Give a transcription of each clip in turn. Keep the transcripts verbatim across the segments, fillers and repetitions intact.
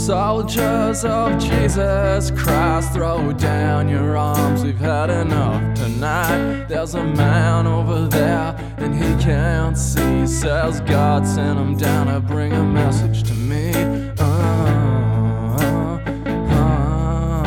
Soldiers of Jesus Christ, throw down your arms, we've had enough tonight. There's a man over there and he can't see, says God sent him down to bring a message to me. uh, uh, uh,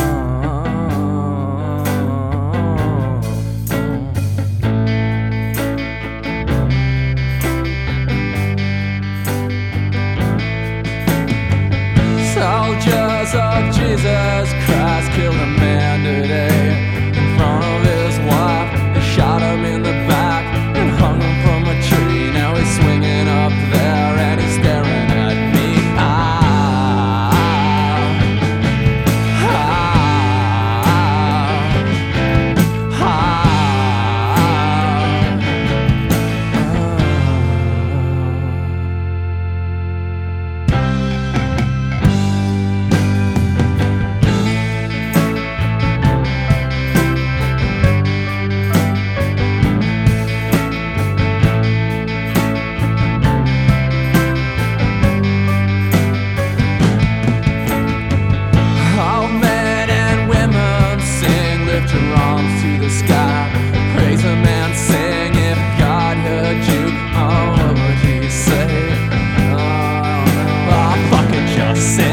Soldiers of Jesus Christ killed a man today in front of his wife. They shot him in the back and hung him from a tree. Now he's swinging up there and he's staring at me. Ah, ah, ah, lift your arms to the sky, praise him and sing. If God heard you, oh, what would he say? Oh, oh, fucking just sing.